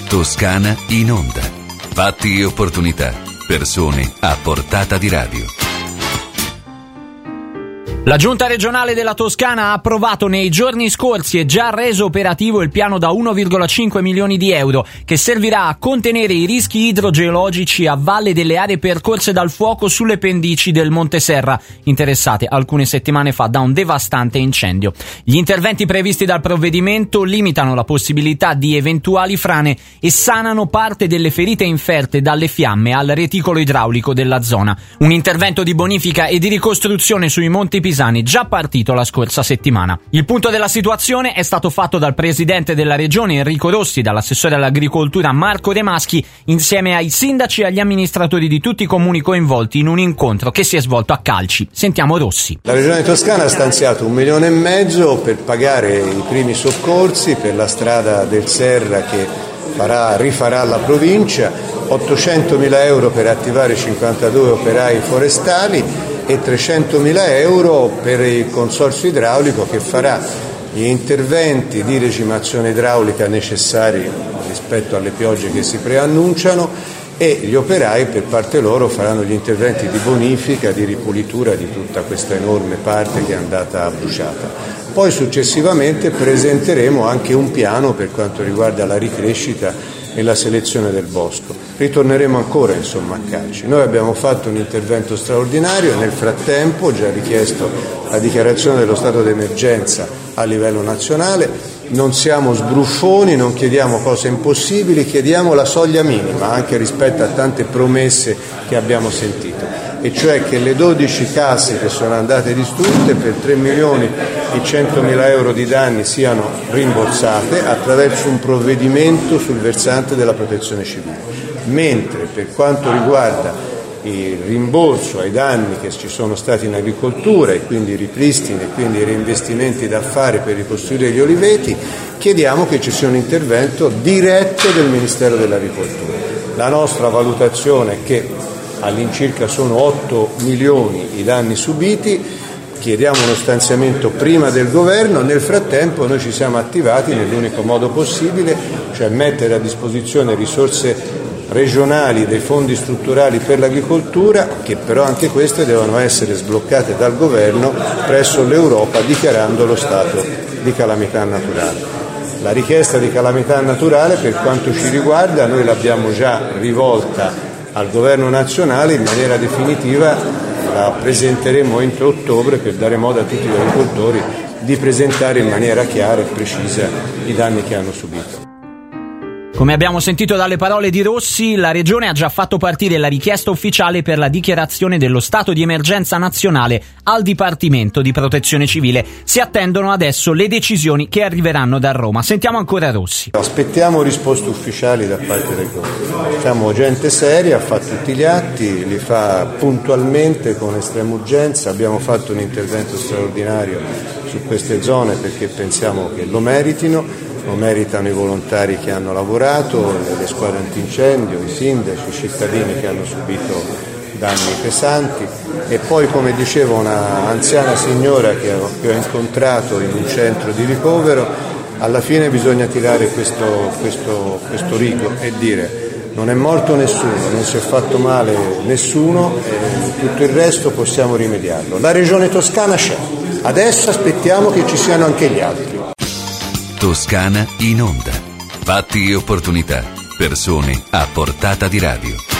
Toscana in onda. Fatti e opportunità. Persone a portata di radio. La Giunta regionale della Toscana ha approvato nei giorni scorsi e già reso operativo il piano da 1,5 milioni di euro che servirà a contenere i rischi idrogeologici a valle delle aree percorse dal fuoco sulle pendici del Monte Serra, interessate alcune settimane fa da un devastante incendio. Gli interventi previsti dal provvedimento limitano la possibilità di eventuali frane e sanano parte delle ferite inferte dalle fiamme al reticolo idraulico della zona. Un intervento di bonifica e di ricostruzione sui Monti Pisani già partito la scorsa settimana. Il punto della situazione è stato fatto dal presidente della regione Enrico Rossi, dall'assessore all'agricoltura Marco De Maschi, insieme ai sindaci e agli amministratori di tutti i comuni coinvolti in un incontro che si è svolto a Calci. Sentiamo Rossi. La regione Toscana ha stanziato 1,5 milioni per pagare i primi soccorsi per la strada del Serra che rifarà la provincia, 800.000 euro per attivare 52 operai forestali e 300.000 euro per il consorzio idraulico che farà gli interventi di regimazione idraulica necessari rispetto alle piogge che si preannunciano, e gli operai per parte loro faranno gli interventi di bonifica, di ripulitura di tutta questa enorme parte che è andata bruciata. Poi successivamente presenteremo anche un piano per quanto riguarda la ricrescita e la selezione del bosco. Ritorneremo ancora a Calci. Noi abbiamo fatto un intervento straordinario e nel frattempo già richiesto la dichiarazione dello stato d'emergenza a livello nazionale. Non siamo sbruffoni, non chiediamo cose impossibili, chiediamo la soglia minima anche rispetto a tante promesse che abbiamo sentito, e cioè che le 12 case che sono andate distrutte per 3.100.000 euro di danni siano rimborsate attraverso un provvedimento sul versante della protezione civile, mentre per quanto riguarda il rimborso ai danni che ci sono stati in agricoltura e quindi ripristini e quindi reinvestimenti da fare per ricostruire gli oliveti, chiediamo che ci sia un intervento diretto del Ministero dell'Agricoltura. La nostra valutazione è che all'incirca sono 8 milioni i danni subiti, chiediamo uno stanziamento prima del governo. Nel frattempo noi ci siamo attivati nell'unico modo possibile, cioè mettere a disposizione risorse regionali dei fondi strutturali per l'agricoltura, che però anche queste devono essere sbloccate dal governo presso l'Europa dichiarando lo stato di calamità naturale. La richiesta di calamità naturale per quanto ci riguarda noi l'abbiamo già rivolta al governo nazionale, in maniera definitiva la presenteremo entro ottobre per dare modo a tutti gli agricoltori di presentare in maniera chiara e precisa i danni che hanno subito. Come abbiamo sentito dalle parole di Rossi, la Regione ha già fatto partire la richiesta ufficiale per la dichiarazione dello stato di emergenza nazionale al Dipartimento di Protezione Civile. Si attendono adesso le decisioni che arriveranno da Roma. Sentiamo ancora Rossi. Aspettiamo risposte ufficiali da parte del governo. Siamo gente seria, fa tutti gli atti, li fa puntualmente con estrema urgenza. Abbiamo fatto un intervento straordinario su queste zone perché pensiamo che lo meritino. Lo meritano i volontari che hanno lavorato, le squadre antincendio, i sindaci, i cittadini che hanno subito danni pesanti, e poi, come diceva una anziana signora che ho incontrato in un centro di ricovero, alla fine bisogna tirare questo rigo e dire: non è morto nessuno, non si è fatto male nessuno, tutto il resto possiamo rimediarlo. La regione toscana c'è, adesso aspettiamo che ci siano anche gli altri. Toscana in onda. Fatti e opportunità. Persone a portata di radio.